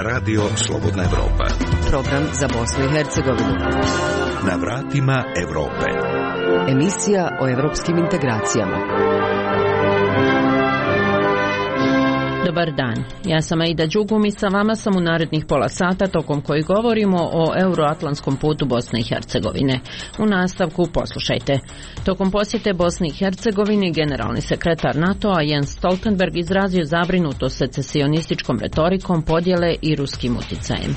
Radio Slobodna Evropa. Program za Bosnu i Hercegovinu. Na vratima Evrope. Emisija o evropskim integracijama. Dobar dan, ja sam Aida Đugum i sa vama sam u narednih pola sata tokom koji govorimo o euroatlantskom putu Bosne i Hercegovine. U nastavku poslušajte. Tokom posjete Bosni i Hercegovini generalni sekretar NATO-a Jens Stoltenberg izrazio zabrinutost secesionističkom retorikom podjele i ruskim uticajem.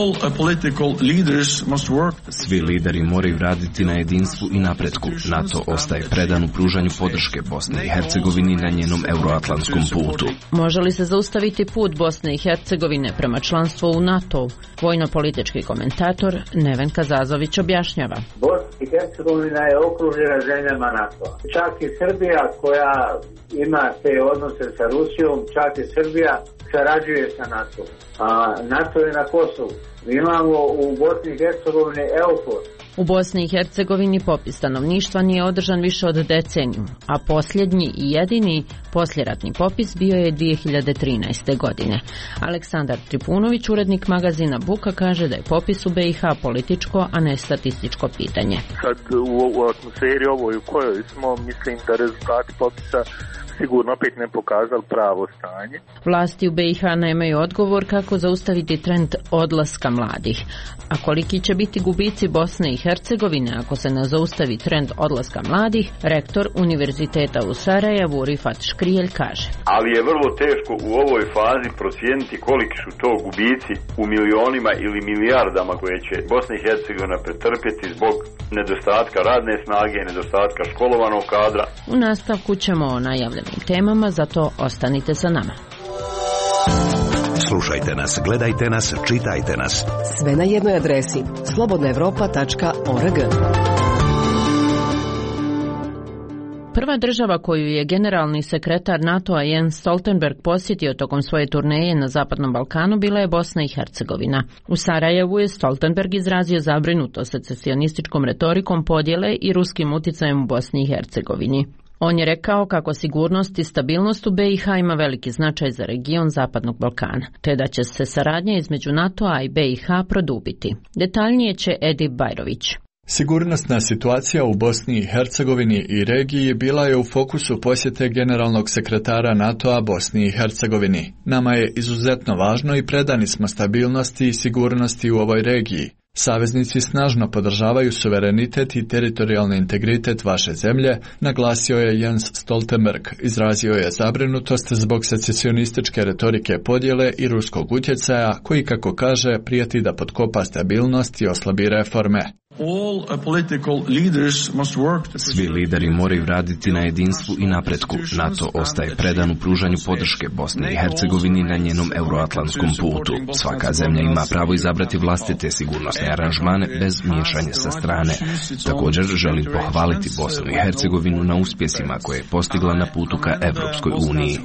Svi lideri moraju raditi na jedinstvu i napretku. NATO ostaje predan u pružanju podrške Bosni i Hercegovini na njenom euroatlantskom putu. Može li se zaustaviti put Bosne i Hercegovine prema članstvu u NATO? Vojno-politički komentator Neven Kazazović objašnjava. Bosna i Hercegovina je okružena zemljama NATO. Čak i Srbija koja ima te odnose sa Rusijom, čak i Srbija sarađuje sa NATO. A NATO je na Kosovu. Mi imamo u Bosni i Hercegovini EUFOR. U Bosni i Hercegovini popis stanovništva nije održan više od deceniju, a posljednji i jedini posljeratni popis bio je 2013. godine. Aleksandar Tripunović, urednik magazina Buka, kaže da je popis u BiH političko, a ne statističko pitanje. Sad u atmosferi ovoj u kojoj smo, mislim da rezultati popisa sigurno opet ne pokazali pravo stanje. Vlasti u BiH nemaju odgovor kako zaustaviti trend odlaska mladih. A koliki će biti gubici Bosne i Hercegovine ako se ne zaustavi trend odlaska mladih, rektor Univerziteta u Sarajevu Rifat Škrijelj kaže. Ali je vrlo teško u ovoj fazi procijeniti koliki su to gubici u milionima ili milijardama koje će Bosna i Hercegovina pretrpjeti zbog nedostatka radne snage, nedostatka školovanog kadra. U nastavku ćemo o najavljenim temama, zato ostanite sa nama. Slušajte nas, gledajte nas, čitajte nas. Sve na jednoj adresi slobodnaevropa.org. Prva država koju je generalni sekretar NATO-a Jens Stoltenberg posjetio tokom svoje turneje na Zapadnom Balkanu bila je Bosna i Hercegovina. U Sarajevu je Stoltenberg izrazio zabrinutost secesionističkom retorikom podjele i ruskim uticajem u Bosni i Hercegovini. On je rekao kako sigurnost i stabilnost u BiH ima veliki značaj za region Zapadnog Balkana, te da će se saradnja između NATO-a i BiH produbiti. Detaljnije će Edi Bajrović. Sigurnosna situacija u Bosni i Hercegovini i regiji bila je u fokusu posjete generalnog sekretara NATO-a Bosni i Hercegovini. Nama je izuzetno važno i predani smo stabilnosti i sigurnosti u ovoj regiji. Saveznici snažno podržavaju suverenitet i teritorijalni integritet vaše zemlje, naglasio je Jens Stoltenberg. Izrazio je zabrinutost zbog secesionističke retorike podjele i ruskog utjecaja, koji, kako kaže, prijeti da potkopa stabilnost i oslabi reforme. Svi lideri moraju raditi na jedinstvu i napretku. NATO ostaje predan u pružanju podrške Bosni i Hercegovini na njenom euroatlantskom putu. Svaka zemlja ima pravo izabrati vlastite sigurnosne aranžmane bez miješanja sa strane. Također želim pohvaliti Bosnu i Hercegovinu na uspjesima koje je postigla na putu ka Evropskoj uniji.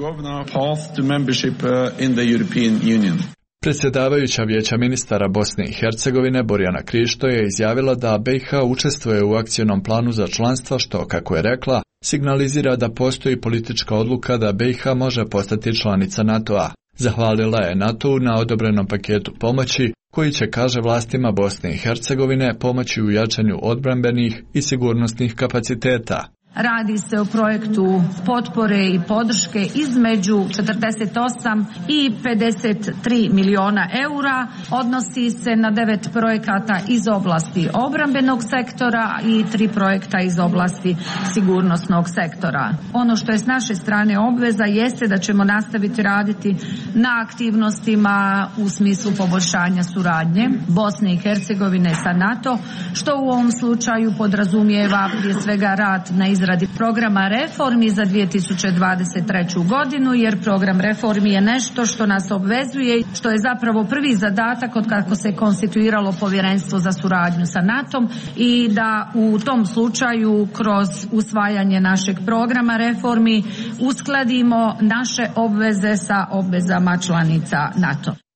Predsjedavajuća Vijeća ministara Bosne i Hercegovine Borjana Krišto je izjavila da BiH učestvuje u akcionom planu za članstvo što, kako je rekla, signalizira da postoji politička odluka da BiH može postati članica NATO-a. Zahvalila je NATO-u na odobrenom paketu pomoći koji će, kaže vlastima Bosne i Hercegovine, pomoći u jačanju odbrambenih i sigurnosnih kapaciteta. Radi se o projektu potpore i podrške između 48 i 53 milijuna eura. Odnosi se na 9 projekata iz oblasti obrambenog sektora i 3 projekta iz oblasti sigurnosnog sektora. Ono što je s naše strane obveza jeste da ćemo nastaviti raditi na aktivnostima u smislu poboljšanja suradnje Bosne i Hercegovine sa NATO, što u ovom slučaju podrazumijeva prije svega rad na izradi programa reformi za 2023. godinu, jer program reformi je nešto što nas obvezuje, što je zapravo prvi zadatak od kako se konstituiralo povjerenstvo za suradnju sa NATO-om i da u tom slučaju kroz usvajanje našeg programa reformi uskladimo naše obveze sa obvezama članica NATO.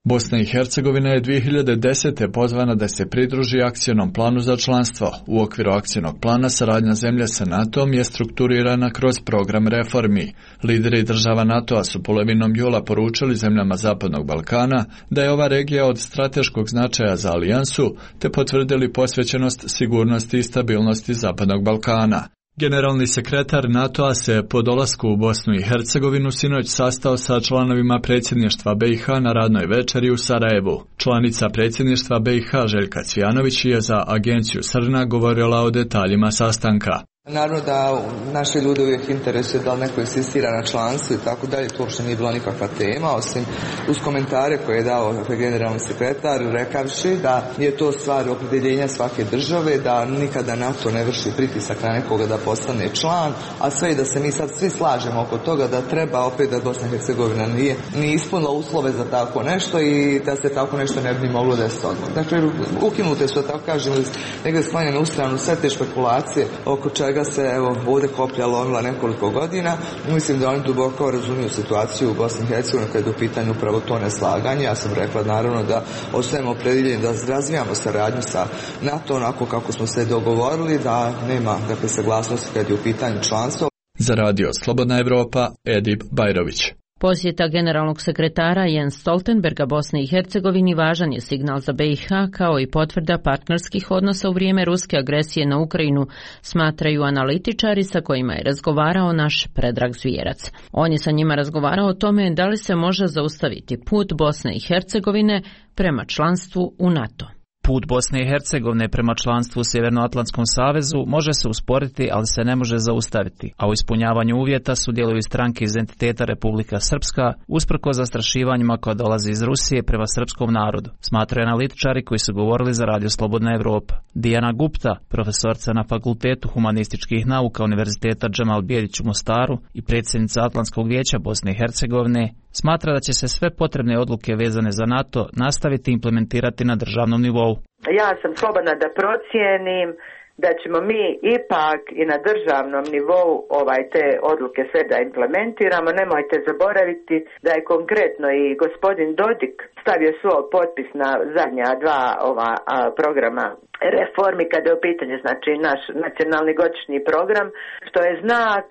Bosna i Hercegovina je 2010. pozvana da se pridruži akcionom planu za članstvo. U okviru akcionog plana saradnja zemlje sa NATO-om je strukturirana kroz program reformi. Lideri država NATO-a su polovinom jula poručili zemljama Zapadnog Balkana da je ova regija od strateškog značaja za alijansu, te potvrdili posvećenost sigurnosti i stabilnosti Zapadnog Balkana. Generalni sekretar NATO-a se po dolasku u Bosnu i Hercegovinu sinoć sastao sa članovima predsjedništva BiH na radnoj večeri u Sarajevu. Članica predsjedništva BiH Željka Cvijanović je za agenciju Srna govorila o detaljima sastanka. Naravno da naše ljude uvijek interesuje da li neko insistira na članstvu i tako dalje, to uopšte nije bila nikakva tema, osim uz komentare koje je dao generalni sekretar, rekavši da je to stvar opredjeljenja svake države, da nikada NATO ne vrši pritisak na nekoga da postane član, a sve i da se mi sad svi slažemo oko toga da treba opet da Bosna i Hercegovina nije ispunila uslove za tako nešto i da se tako nešto ne bi moglo desiti odmah. Dakle, ukinute su, tako kažem, negdje sklonjene u stranu sve te špekulacije oko čega se ovdje koplja lomila nekoliko godina. Mislim da oni duboko razumiju situaciju u Bosni i Hercegovini kada je u pitanju upravo to neslaganje. Ja sam rekla naravno da ostajemo opredjeljeni da razvijamo saradnju sa NATO onako kako smo se dogovorili, da nema saglasnosti kada je u pitanju članstvo. Za radio Slobodna Evropa, Edip Bajrović. Posjeta generalnog sekretara Jens Stoltenberga Bosne i Hercegovini važan je signal za BiH kao i potvrda partnerskih odnosa u vrijeme ruske agresije na Ukrajinu, smatraju analitičari sa kojima je razgovarao naš Predrag Zvijerac. On je sa njima razgovarao o tome da li se može zaustaviti put Bosne i Hercegovine prema članstvu u NATO. Put Bosne i Hercegovine prema članstvu u Sjevernoatlantskom savezu može se usporiti, ali se ne može zaustaviti, a u ispunjavanju uvjeta sudjeluju i stranke iz entiteta Republika Srpska, usprkos zastrašivanjima koja dolazi iz Rusije prema srpskom narodu, smatraju analitičari koji su govorili za radio Slobodna Evropa. Dijana Gupta, profesorca na Fakultetu humanističkih nauka Univerziteta Džemal Bijelić u Mostaru i predsjednica Atlantskog vijeća Bosne i Hercegovine, smatra da će se sve potrebne odluke vezane za NATO nastaviti implementirati na državnom nivou. Ja sam slobodna da procijenim da ćemo mi ipak i na državnom nivou te odluke sve da implementiramo. Nemojte zaboraviti da je konkretno i gospodin Dodik stavio svoj potpis na zadnja dva programa reformi kada je u pitanju naš nacionalni godišnji program, što je znak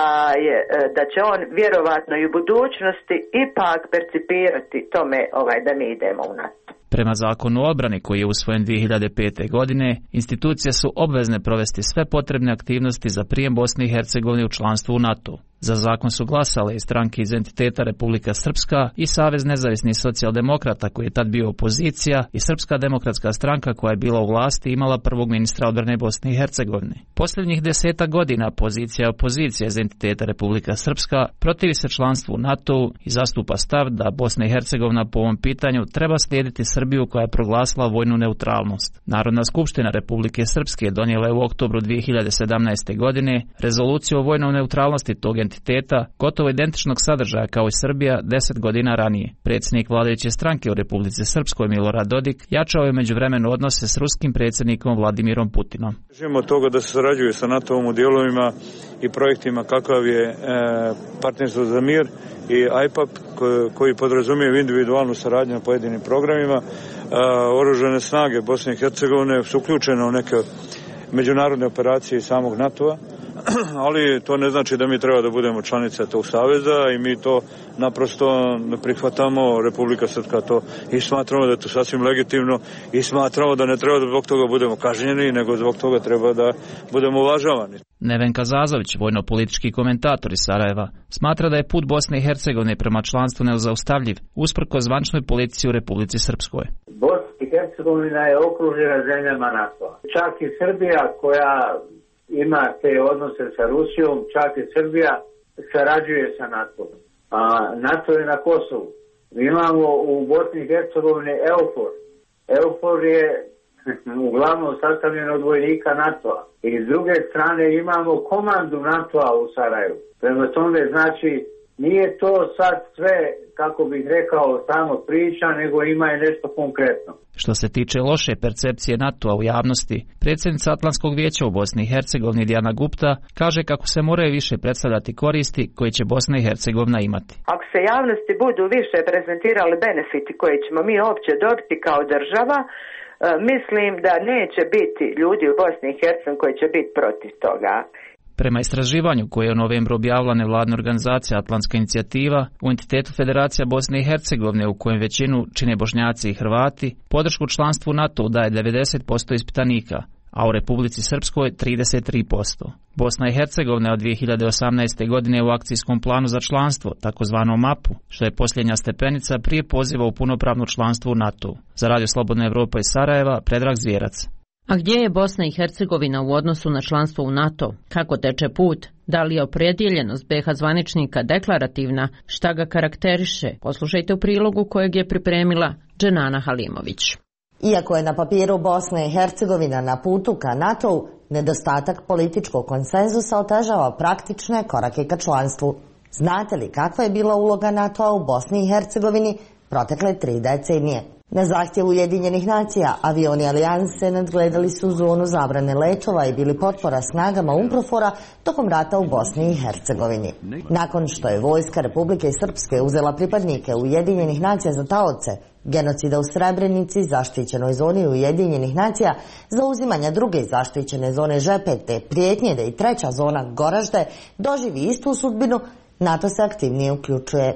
da će on vjerovatno i u budućnosti ipak percipirati tome da mi idemo u NATO. Prema zakonu o obrani koji je usvojen 2005. godine, institucije su obvezne provesti sve potrebne aktivnosti za prijem Bosne i Hercegovine u članstvo u NATO. Za zakon su glasale i stranke iz entiteta Republika Srpska i Savez nezavisnih socijaldemokrata koji je tad bio opozicija i Srpska demokratska stranka koja je bila u vlasti i imala prvog ministra odbrane Bosne i Hercegovine. Posljednjih 10 godina pozicija i opozicija iz entiteta Republika Srpska protivi se članstvu u NATO i zastupa stav da Bosna i Hercegovina po ovom pitanju treba slijediti Srbiju koja je proglasila vojnu neutralnost. Narodna skupština Republike Srpske donijela je u oktobru 2017. godine rezoluciju o vojnoj neutralnosti tog entiteta, gotovo identičnog sadržaja kao i Srbija 10 godina ranije. Predsjednik vladajuće stranke u Republici Srpskoj Milorad Dodik jačao je u međuvremenu odnose s ruskim predsjednikom Vladimirom Putinom. Želimo od toga da se sarađuje sa NATO-om u dijelovima i projektima kakav je partnerstvo za mir i IPAP koji podrazumije individualnu saradnju na pojedinim programima. Oružane snage Bosne i Hercegovine su uključene u neke međunarodne operacije samog NATO-a, ali to ne znači da mi treba da budemo članice tog saveza i mi to naprosto ne prihvatamo. Republika Srpska to i smatramo da je to sasvim legitimno i smatramo da ne treba da zbog toga budemo kažnjeni, nego zbog toga treba da budemo uvažavani. Nevenka Zazović, vojno-politički komentator iz Sarajeva, smatra da je put Bosne i Hercegovine prema članstvu nezaustavljiv, usprkos zvančnoj politici u Republici Srpskoj. Bosna i Hercegovina je okružena zemljama NATO-a. Čak i Srbija koja ima te odnose sa Rusijom, čak i Srbija sarađuje sa NATO-om. A NATO je na Kosovu. Mi imamo u Bosni i Hercegovini EUFOR. EUFOR je uglavnom sastavljen od vojnika NATO-a. I s druge strane imamo komandu NATO-a u Sarajevu. Prema tome, znači, Nije to sad sve, kako bih rekao, samo priča, nego ima i nešto konkretno. Što se tiče loše percepcije NATO-a u javnosti, predsjednica Atlantskog vijeća u Bosni i Hercegovini Dijana Gupta kaže kako se moraju više predstavljati koristi koje će Bosna i Hercegovina imati. Ako se javnosti budu više prezentirali benefiti koje ćemo mi uopće dobiti kao država, mislim da neće biti ljudi u Bosni i Hercegovini koji će biti protiv toga. Prema istraživanju koje je u novembru objavila nevladna organizacija Atlantska inicijativa, u entitetu Federacija Bosne i Hercegovine, u kojem većinu čine Bošnjaci i Hrvati, podršku članstvu NATO daje 90% ispitanika, a u Republici Srpskoj 33%. Bosna i Hercegovina od 2018. godine u akcijskom planu za članstvo, takozvanom MAP-u, što je posljednja stepenica prije poziva u punopravno članstvo u NATO. Za Radio Slobodna Evropa iz Sarajeva, Predrag Zvjerac. A gdje je Bosna i Hercegovina u odnosu na članstvo u NATO? Kako teče put? Da li je opredjeljenost BiH zvaničnika deklarativna? Šta ga karakteriše? Poslušajte u prilogu kojeg je pripremila Dženana Halimović. Iako je na papiru Bosna i Hercegovina na putu ka NATO-u, nedostatak političkog konsenzusa otežava praktične korake ka članstvu. Znate li kakva je bila uloga NATO-a u Bosni i Hercegovini protekle 3 decenije? Na zahtjev Ujedinjenih nacija, avioni Alijanse nadgledali su zonu zabrane letova i bili potpora snagama UNPROFOR-a tokom rata u Bosni i Hercegovini. Nakon što je vojska Republike Srpske uzela pripadnike Ujedinjenih nacija za taoce, genocida u Srebrenici, zaštićenoj zoni Ujedinjenih nacija, zauzimanja druge zaštićene zone Žepete, prijetnje da i treća zona Goražde doživi istu sudbinu, NATO se aktivnije uključuje.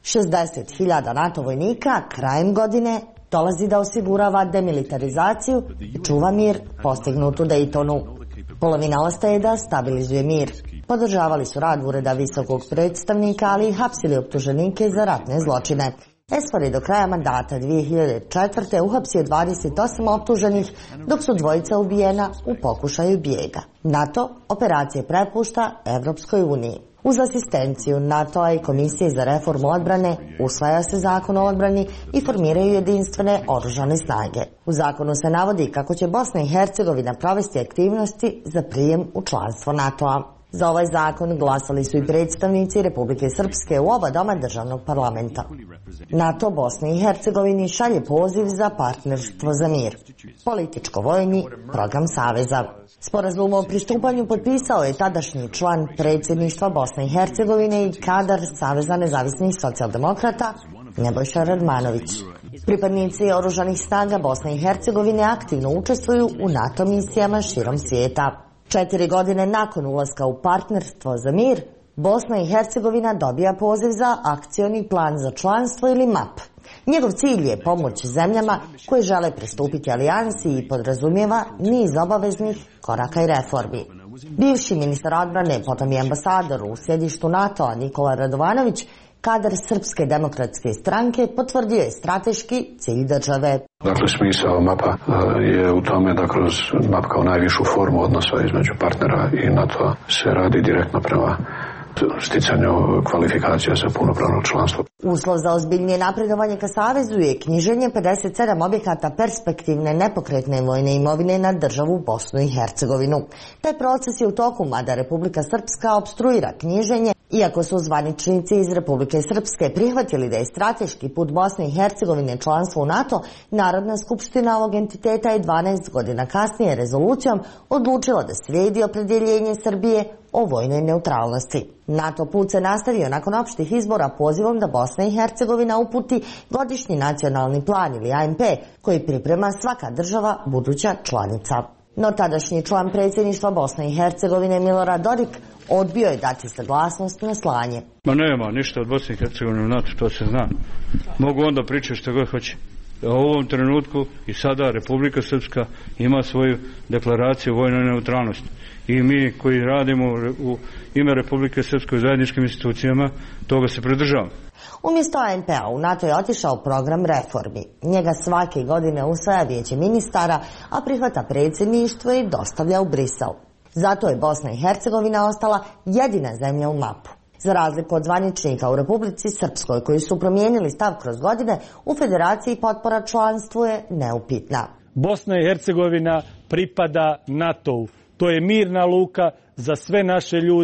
60.000 NATO vojnika krajem godine dolazi da osigurava demilitarizaciju i čuva mir postignut u Dejtonu. Polovina ostaje da stabilizuje mir. Podržavali su rad Ureda visokog predstavnika, ali i hapsili optuženike za ratne zločine. ESFOR je do kraja mandata 2004. uhapsio 28 optuženih, dok su dvojica ubijena u pokušaju bijega. NATO operacije prepušta Evropskoj uniji. Uz asistenciju NATO-a i Komisije za reformu odbrane usvaja se zakon o odbrani i formiraju jedinstvene oružane snage. U zakonu se navodi kako će Bosna i Hercegovina provesti aktivnosti za prijem u članstvo NATO-a. Za ovaj zakon glasali su i predstavnici Republike Srpske u oba doma državnog parlamenta. NATO Bosni i Hercegovini šalje poziv za partnerstvo za mir, političko-vojni program Saveza. Sporazum o pristupanju potpisao je tadašnji član predsjedništva Bosne i Hercegovine i kadar Saveza nezavisnih socijaldemokrata Nebojša Radmanović. Pripadnici oružanih snaga Bosne i Hercegovine aktivno učestvuju u NATO misijama širom svijeta. 4 godine nakon ulaska u partnerstvo za mir, Bosna i Hercegovina dobija poziv za akcioni plan za članstvo ili MAP. Njegov cilj je pomoć zemljama koje žele pristupiti alijansi i podrazumijeva niz obaveznih koraka i reformi. Bivši ministar odbrane, potom i ambasador u sjedištu NATO-a Nikola Radovanović, kadar Srpske demokratske stranke, potvrdio je strateški cilj države. Dakle, smisao MAP-a je u tome da kroz MAP kao najvišu formu odnosa između partnera i NATO-a se radi direktno prema sticanju kvalifikacija za punopravno članstvo. Uslov za ozbiljnije napredovanje ka Savezu je knjiženje 57 objekata perspektivne nepokretne vojne imovine na državu Bosnu i Hercegovinu. Taj proces je u toku, mada Republika Srpska opstruira knjiženje. Iako su zvaničnici iz Republike Srpske prihvatili da je strateški put Bosne i Hercegovine članstvo u NATO, Narodna skupština ovog entiteta je 12 godina kasnije rezolucijom odlučila da slijedi opredjeljenje Srbije o vojnoj neutralnosti. NATO put se nastavio nakon opštih izbora pozivom da Bosna i Hercegovina uputi godišnji nacionalni plan ili ANP, koji priprema svaka država buduća članica. No tadašnji član predsjedništva Bosne i Hercegovine Milorad Dodik odbio je dati saglasnost na slanje. Ma nema ništa od Bosne i Hercegovine u NATO, to se zna. Mogu onda pričati što god hoće. U ovom trenutku i sada Republika Srpska ima svoju deklaraciju o vojnoj neutralnosti. I mi koji radimo u ime Republike Srpske u zajedničkim institucijama, toga se pridržavamo. Umjesto ANP-a u NATO je otišao program reformi. Njega svake godine usvaja Vijeće ministara, a prihvata predsjedništvo i dostavlja u Brisel. Zato je Bosna i Hercegovina ostala jedina zemlja u MAP-u. Za razliku od zvaničnika u Republici Srpskoj koji su promijenili stav kroz godine, u Federaciji potpora članstvu je neupitna. Bosna i Hercegovina pripada NATO-u. To je mirna luka za sve naše ljude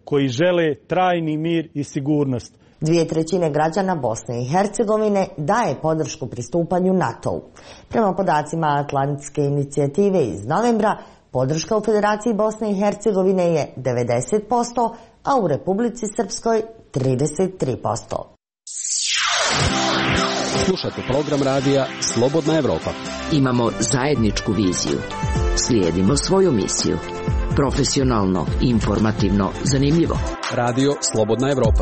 koji žele trajni mir i sigurnost. 2/3 građana Bosne i Hercegovine daje podršku pristupanju NATO-u. Prema podacima Atlantske inicijative iz novembra, podrška u Federaciji Bosne i Hercegovine je 90%, a u Republici Srpskoj 33%. Slušate program radija Slobodna Evropa. Imamo zajedničku viziju. Slijedimo svoju misiju. Profesionalno, informativno, zanimljivo. Radio Slobodna Evropa.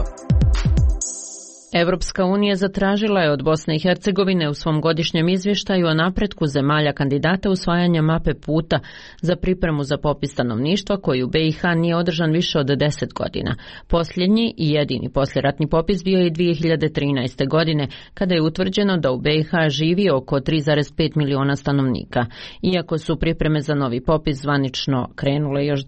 Evropska unija zatražila je od Bosne i Hercegovine u svom godišnjem izvještaju o napretku zemalja kandidata usvajanja mape puta za pripremu za popis stanovništva koji u BiH nije održan više od 10 godina. Posljednji i jedini poslijeratni popis bio je 2013. godine, kada je utvrđeno da u BiH živi oko 3,5 miliona stanovnika. Iako su pripreme za novi popis zvanično krenule još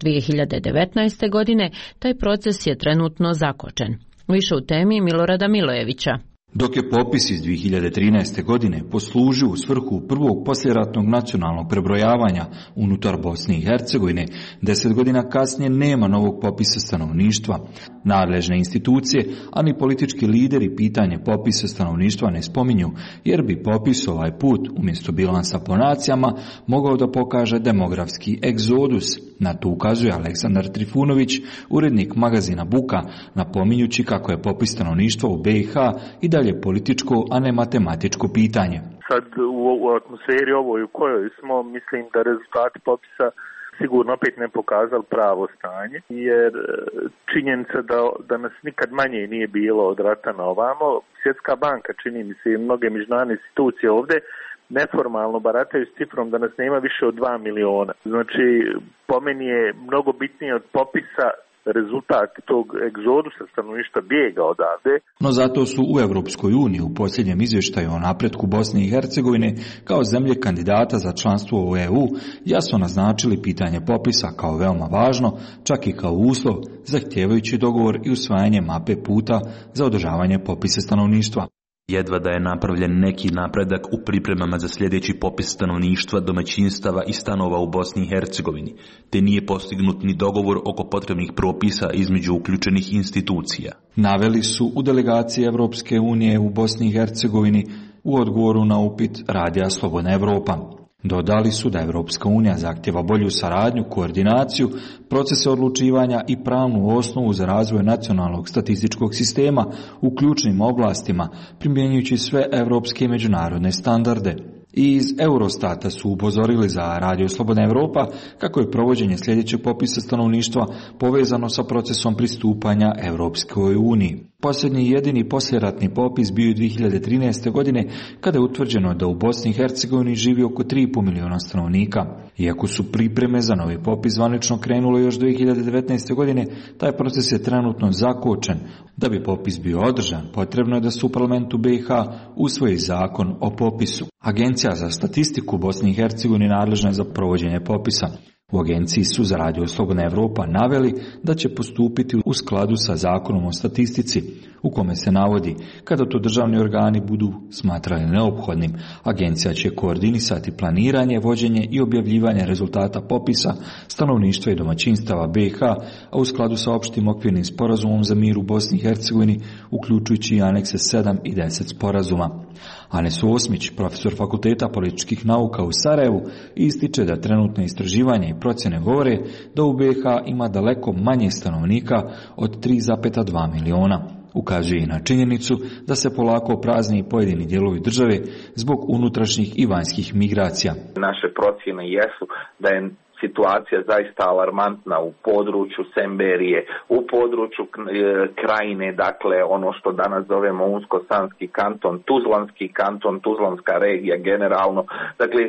2019. godine, taj proces je trenutno zakočen. Više u temi Milorada Milojevića. Dok je popis iz 2013. godine poslužio u svrhu prvog poslijeratnog nacionalnog prebrojavanja unutar Bosne i Hercegovine, 10 godina kasnije nema novog popisa stanovništva. Nadležne institucije, ali i politički lideri pitanje popisa stanovništva ne spominju, jer bi popis ovaj put, umjesto bilansa po nacijama, mogao da pokaže demografski egzodus. Na to ukazuje Aleksandar Trifunović, urednik magazina Buka, napominjući kako je popis stanovništva u BiH i dalje političko, a ne matematičko pitanje. Sad u atmosferi ovoj u kojoj smo, mislim da rezultati popisa sigurno opet ne pokazali pravo stanje, jer činjenica da nas nikad manje nije bilo od rata na ovamo. Svjetska banka, čini mi se, i mnoge međunarodne institucije ovdje neformalno barataju s cifrom da nas nema više od 2 miliona. Znači, po meni je mnogo bitnije od popisa rezultat tog egzodusa stanovništva bijega odavde. No zato su u Europskoj uniji u posljednjem izvještaju o napretku Bosne i Hercegovine kao zemlje kandidata za članstvo u EU jasno naznačili pitanje popisa kao veoma važno, čak i kao uslov, zahtijevajući dogovor i usvajanje mape puta za održavanje popisa stanovništva. Jedva da je napravljen neki napredak u pripremama za sljedeći popis stanovništva, domaćinstava i stanova u Bosni i Hercegovini, te nije postignut ni dogovor oko potrebnih propisa između uključenih institucija. Naveli su u delegaciji Evropske unije u Bosni i Hercegovini u odgovoru na upit Radija Slobodna Evropa. Dodali su da Evropska unija zahtjeva bolju saradnju, koordinaciju, procese odlučivanja i pravnu osnovu za razvoj nacionalnog statističkog sistema u ključnim oblastima, primjenjujući sve evropske i međunarodne standarde. I iz Eurostata su upozorili za Radio Slobodna Evropa kako je provođenje sljedećeg popisa stanovništva povezano sa procesom pristupanja Europskoj uniji. Posljednji i jedini poslijeratni popis bio je 2013. godine kada je utvrđeno da u Bosni i Hercegovini živi oko 3,5 miliona stanovnika. Iako su pripreme za novi popis zvanično krenule još 2019. godine, taj proces je trenutno zakočen. Da bi popis bio održan, potrebno je da se u parlamentu BiH usvoji zakon o popisu. Agencija za statistiku Bosne i Hercegovine nadležna je za provođenje popisa. U agenciji su za Radio Slobodna Evropa naveli da će postupiti u skladu sa zakonom o statistici, u kome se navodi kada to državni organi budu smatrali neophodnim, agencija će koordinisati planiranje, vođenje i objavljivanje rezultata popisa stanovništva i domaćinstava BiH, a u skladu sa opštim okvirnim sporazumom za mir u Bosni i Hercegovini, uključujući i anekse 7 i 10 sporazuma. Anes Osmić, profesor Fakulteta političkih nauka u Sarajevu, ističe da trenutne istraživanje i procjene govore da u BiH ima daleko manje stanovnika od 3,2 miliona. Ukazuje i na činjenicu da se polako prazni pojedini dijelovi države zbog unutrašnjih i vanjskih migracija. Naše procjene jesu da je situacija zaista alarmantna u području Semberije, u području Krajine, dakle ono što danas zovemo Unsko-Sanski kanton, Tuzlanski kanton, Tuzlanska regija generalno, dakle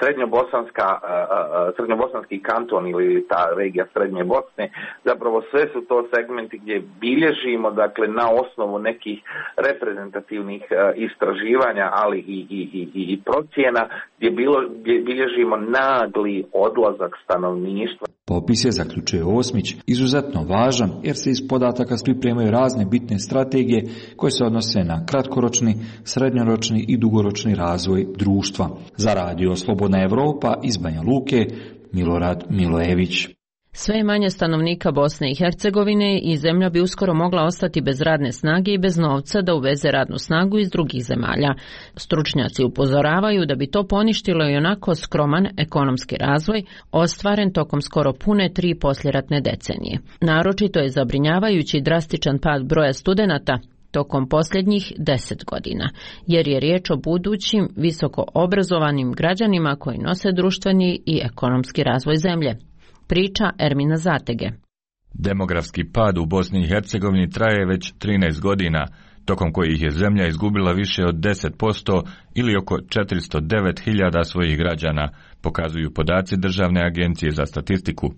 srednjobosanski kanton ili ta regija Srednje Bosne, zapravo sve su to segmenti gdje bilježimo, dakle na osnovu nekih reprezentativnih istraživanja, ali i procjena gdje bilježimo nagli odlazak stanovništva. Popis je, zaključuje Osmić, izuzetno važan jer se iz podataka pripremaju razne bitne strategije koje se odnose na kratkoročni, srednjoročni i dugoročni razvoj društva. Za Radio Slobodna Evropa iz Banja Luke, Milorad Milojević. Sve je manje stanovnika Bosne i Hercegovine i zemlja bi uskoro mogla ostati bez radne snage i bez novca da uveze radnu snagu iz drugih zemalja. Stručnjaci upozoravaju da bi to poništilo i onako skroman ekonomski razvoj ostvaren tokom skoro pune 3 poslijeratne decenije. Naročito je zabrinjavajući drastičan pad broja studenata tokom posljednjih 10 godina, jer je riječ o budućim visoko obrazovanim građanima koji nose društveni i ekonomski razvoj zemlje. Priča Ermina Zatege. Demografski pad u Bosni i Hercegovini traje već 13 godina, tokom kojih je zemlja izgubila više od 10% ili oko 409.000 svojih građana, pokazuju podaci Državne agencije za statistiku.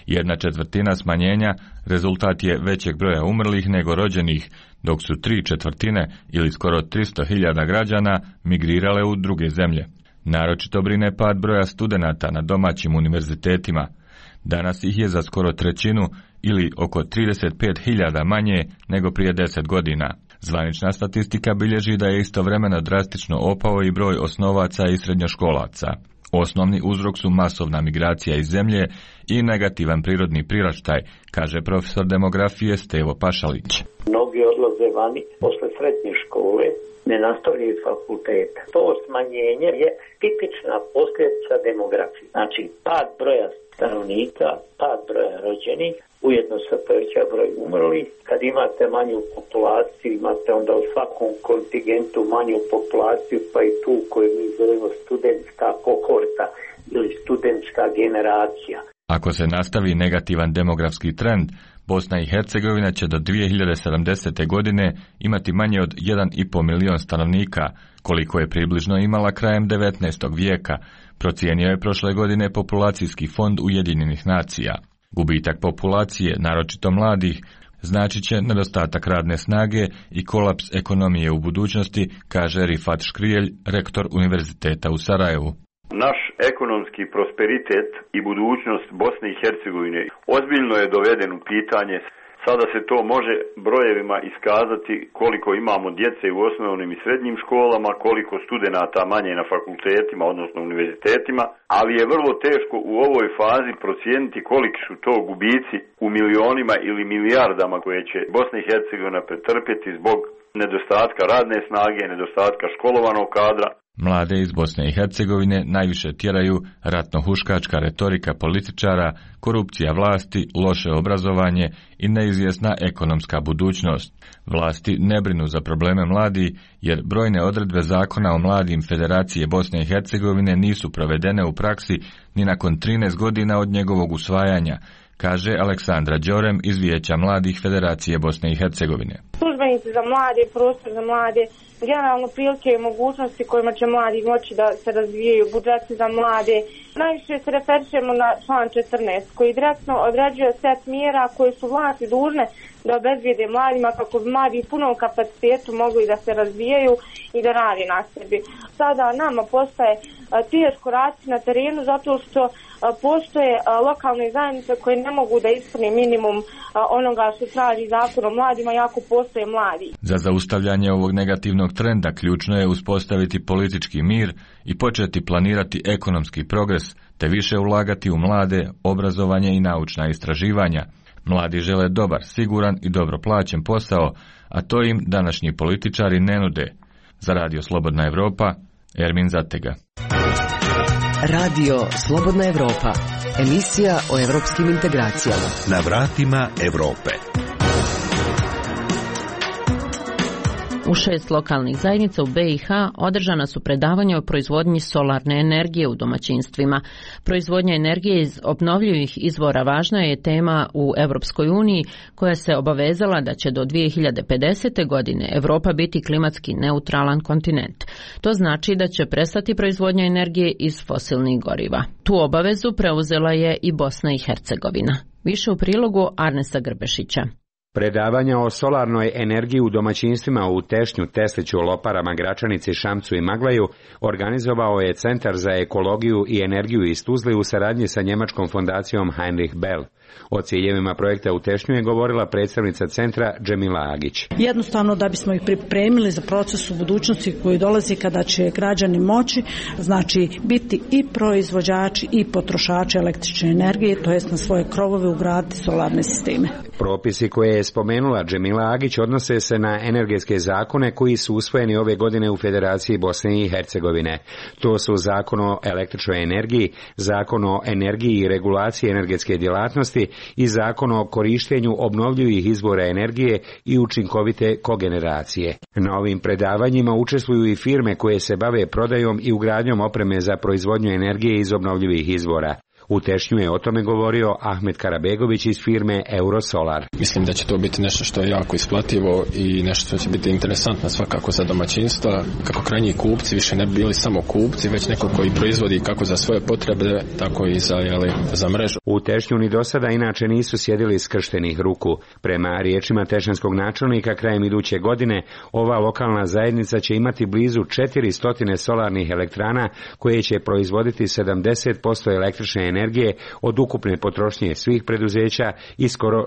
1/4 smanjenja rezultat je većeg broja umrlih nego rođenih, dok su 3/4 ili skoro 300.000 građana migrirale u druge zemlje. Naročito brine pad broja studenata na domaćim univerzitetima. Danas ih je za skoro trećinu ili oko 35.000 manje nego prije 10 godina. Zvanična statistika bilježi da je istovremeno drastično opao i broj osnovaca i srednjoškolaca. Osnovni uzrok su masovna migracija iz zemlje i negativan prirodni priraštaj, kaže profesor demografije Stevo Pašalić. Mnogi odlaze vani posle srednje škole, ne nastavljaju fakultet. To smanjenje je tipična posljedica demografije. Znači, pad broja stanovnika, pad broja rođenih, ujedno se poveća broj umrlih. Kad imate manju populaciju, imate onda u svakom kontingentu manju populaciju, pa i tu koju mi zovemo studentska kohorta ili studentska generacija. Ako se nastavi negativan demografski trend, Bosna i Hercegovina će do 2070. godine imati manje od 1,5 milion stanovnika, koliko je približno imala krajem 19. vijeka, procijenio je prošle godine Populacijski fond Ujedinjenih nacija. Gubitak populacije, naročito mladih, značit će nedostatak radne snage i kolaps ekonomije u budućnosti, kaže Rifat Škrijelj, rektor Univerziteta u Sarajevu. Naš ekonomski prosperitet i budućnost Bosne i Hercegovine ozbiljno je doveden u pitanje. Sada se to može brojevima iskazati koliko imamo djece u osnovnim i srednjim školama, koliko studenata manje na fakultetima, odnosno univerzitetima, ali je vrlo teško u ovoj fazi procijeniti koliki su to gubici u milionima ili milijardama koje će Bosna i Hercegovina pretrpjeti zbog nedostatka radne snage, nedostatka školovanog kadra. Mlade iz Bosne i Hercegovine najviše tjeraju ratno-huškačka retorika političara, korupcija vlasti, loše obrazovanje i neizvjesna ekonomska budućnost. Vlasti ne brinu za probleme mladih, jer brojne odredbe zakona o mladim Federacije Bosne i Hercegovine nisu provedene u praksi ni nakon 13 godina od njegovog usvajanja, kaže Aleksandra Đorem iz Vijeća mladih Federacije Bosne i Hercegovine. Službenici za mlade, prostor za mlade, generalno prilike i mogućnosti kojima će mladi moći da se razvijaju, budžeti za mlade. Najviše se referišemo na član 14 koji direktno određuje set mjera koje su vlasti dužne da obezbijede mladima kako bi mladi u punom kapacitetu mogli da se razvijaju i da radi na sebi. Sada nama postaje teško raditi na terenu zato što postoje lokalne zajednice koje ne mogu da ispune minimum onoga što traži zakon o mladima, jako postoje mladi. Za zaustavljanje ovog negativnog trenda ključno je uspostaviti politički mir i početi planirati ekonomski progres, te više ulagati u mlade, obrazovanje i naučna istraživanja. Mladi žele dobar, siguran i dobro plaćen posao, a to im današnji političari ne nude. Za Radio Slobodna Evropa, Ermin Zatega. Radio Slobodna Evropa, emisija o evropskim integracijama. Na vratima Evrope. U 6 lokalnih zajednica u BiH održana su predavanja o proizvodnji solarne energije u domaćinstvima. Proizvodnja energije iz obnovljivih izvora važna je tema u Europskoj uniji, koja se obavezala da će do 2050. godine Europa biti klimatski neutralan kontinent. To znači da će prestati proizvodnja energije iz fosilnih goriva. Tu obavezu preuzela je i Bosna i Hercegovina. Više u prilogu Arnesa Grbešića. Predavanja o solarnoj energiji u domaćinstvima u Tešnju, Tesliću, Loparama, Gračanici, Šamcu i Maglaju organizovao je Centar za ekologiju i energiju iz Tuzle u saradnji sa njemačkom fondacijom Heinrich Bell. O ciljevima projekta u Tešnju je govorila predstavnica centra Džemila Agić. Jednostavno da bismo ih pripremili za proces u budućnosti koji dolazi kada će građani moći, znači biti i proizvođači i potrošači električne energije, to jest na svoje krovove ugraditi solarne sisteme. Propisi koje je spomenula Džemila Agić odnose se na energetske zakone koji su usvojeni ove godine u Federaciji Bosne i Hercegovine. To su Zakon o električnoj energiji, Zakon o energiji i regulaciji energetske djelatnosti i Zakon o korištenju obnovljivih izvora energije i učinkovite kogeneracije. Na ovim predavanjima učestvuju i firme koje se bave prodajom i ugradnjom opreme za proizvodnju energije iz obnovljivih izvora. U Tešnju je o tome govorio Ahmet Karabegović iz firme Eurosolar. Mislim da će to biti nešto što je jako isplativo i nešto što će biti interesantno svakako za domaćinstva, kako krajnji kupci više ne bi bili samo kupci, već neko koji proizvodi kako za svoje potrebe, tako i za mrežu. U Tešnju ni do sada inače nisu sjedili skrštenih ruku. Prema riječima tešnjanskog načelnika, krajem iduće godine ova lokalna zajednica će imati blizu 400 solarnih elektrana koje će proizvoditi 70% električne energije od ukupne potrošnje svih preduzeća i skoro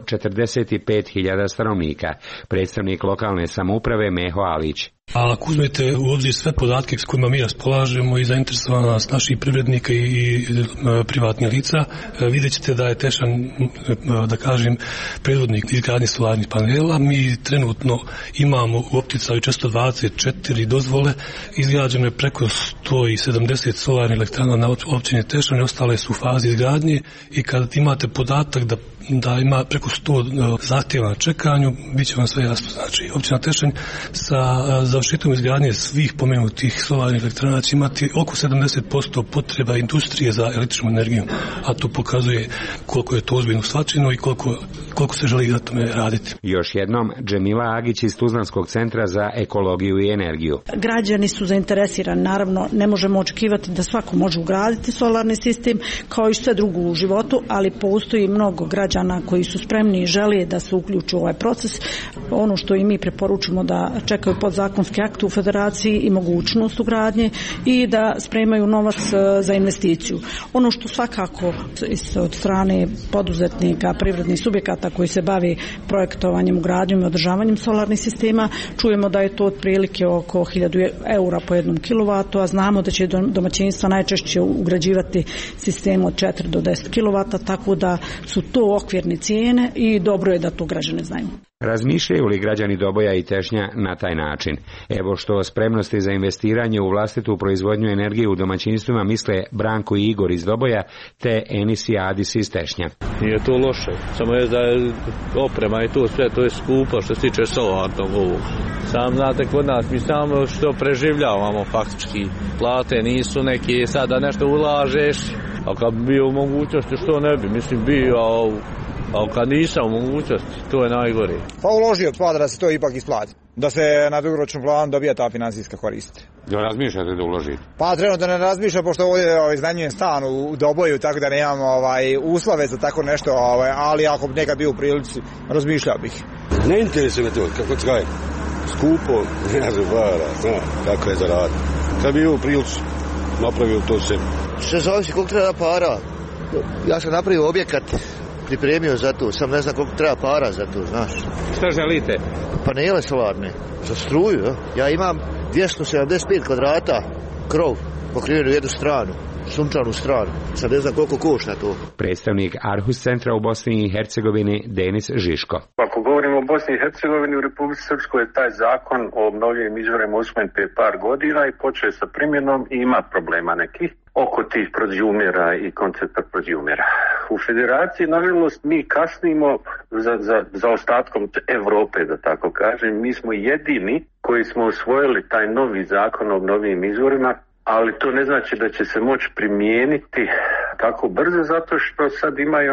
45.000 stanovnika. Predstavnik lokalne samouprave Meho Alić. A ako uzmete u obzir sve podatke s kojima mi raspolažemo i zainteresovanost naših privrednika i privatnih lica, vidjet ćete da je Tešan, da kažem, predvodnik izgradnje solarnih panela. Mi trenutno imamo u opticaju 424 dozvole, izgrađeno je preko 170 solarnih elektrana na općini Tešan i ostale su u fazi izgradnje i kad imate podatak da ima preko 100 zahtjeva na čekanju, bit će vam sve jasno. Znači, općina Tešanj sa završetkom izgradnje svih pomenutih solarnih elektrana će imati oko 70% potreba industrije za električnu energiju, a to pokazuje koliko je to ozbiljno shvaćeno i koliko se želi na tome raditi. Još jednom, Džemila Agić iz Tuzlanskog centra za ekologiju i energiju. Građani su zainteresirani, naravno ne možemo očekivati da svako može ugraditi solarni sistem kao i sve drugo u životu, ali postoji mnogo građana koji su spremni i žele da se uključu u ovaj proces. Ono što i mi preporučimo da čekaju podzakonski akt u federaciji i mogućnost ugradnje i da spremaju novac za investiciju. Ono što svakako od strane poduzetnika, privrednih subjekata koji se bavi projektovanjem, ugradnjom i održavanjem solarnih sistema, čujemo da je to otprilike oko 1000 eura po jednom kilovatu, a znamo da će domaćinstva najčešće ugrađivati sistem od 4 do 10 kilovata, tako da su to okvirne cijene i dobro je da to građani znaju. Razmišljaju li građani Doboja i Tešnja na taj način? Evo što o spremnosti za investiranje u vlastitu proizvodnju energije u domaćinstvima misle Branko i Igor iz Doboja te Enis i Adis iz Tešnja. Nije to loše, samo je da je oprema i to sve, to je skupo što se tiče solarnog ovog. Sam znate, kod nas mi samo što preživljavamo faktički. Plate nisu neke, sada nešto ulažeš, a kad bi bio u mogućnosti što ne bi, mislim bio, a kad nisam u mogućnosti, to je najgore. Pa uložio pada da se to ipak isplati, da se na dugoročnom planu dobija ta financijska korist. Da razmišljate da uložite? Pa trenutno ne razmišljam, pošto ovdje iznajmljujem stan u Doboju, tako da nemam uslove za tako nešto, ali ako bi nekad bio u prilici, razmišljao bih. Ne interesuje me to, kako traje. Skupo, ne znam, kako je za rad. Kad bi bio u prilici, napravio to sebi. Sve zavisi koliko treba para. Ja sam napravio objekat, pripremio za to, sam ne znam koliko treba para za to, znaš. Šta želite? Panele solarne, za struju, ja imam 275 kvadrata krov pokriven u jednu stranu, sunčanu stranu, sad ne znam koliko košta to. Predstavnik Arhus centra u Bosni i Hercegovini Denis Žiško. Ako govorimo o Bosni i Hercegovini, u Republici Srpskoj je taj zakon o obnovljivim izvorima usvojen prije par godina i počeo sa primjenom i ima problema nekih oko tih prozjumera i koncepta prozjumera. U federaciji, nažalost, mi kasnimo za ostatkom Evrope, da tako kažem. Mi smo jedini koji smo usvojili taj novi zakon o obnovljivim izvorima, ali to ne znači da će se moći primijeniti tako brzo, zato što sad imaju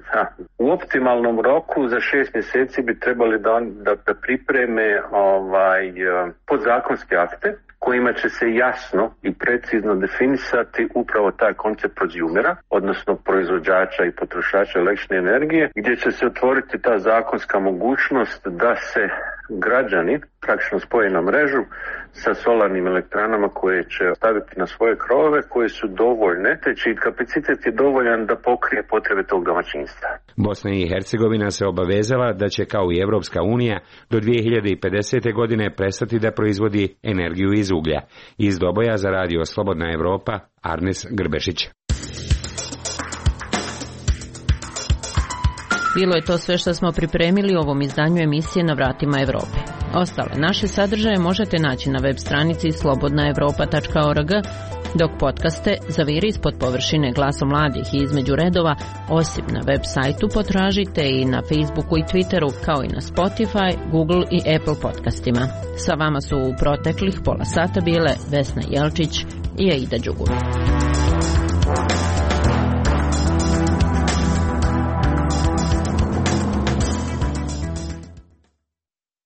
u optimalnom roku za 6 mjeseci bi trebali da pripreme podzakonske akte kojima će se jasno i precizno definisati upravo taj koncept prozjumera, odnosno proizvođača i potrošača električne energije, gdje će se otvoriti ta zakonska mogućnost da se građani praktično spoje na mrežu sa solarnim elektranama koje će staviti na svoje krovove koje su dovoljne, te čiji kapacitet je dovoljan da pokrije potrebe tog domaćinstva. Bosna i Hercegovina se obavezala da će kao i Evropska unija do 2050. godine prestati da proizvodi energiju iz uglja. Iz Doboja za radio Slobodna Evropa, Arnes Grbešić. Bilo je to sve što smo pripremili u ovom izdanju emisije Na vratima Evrope. Ostale naše sadržaje možete naći na web stranici slobodnaevropa.org, dok podcaste Zaviri ispod površine Glasom mladih i Između redova, osim na web sajtu, potražite i na Facebooku i Twitteru, kao i na Spotify, Google i Apple podcastima. Sa vama su u proteklih pola sata bile Vesna Jelčić i Aida Đugur.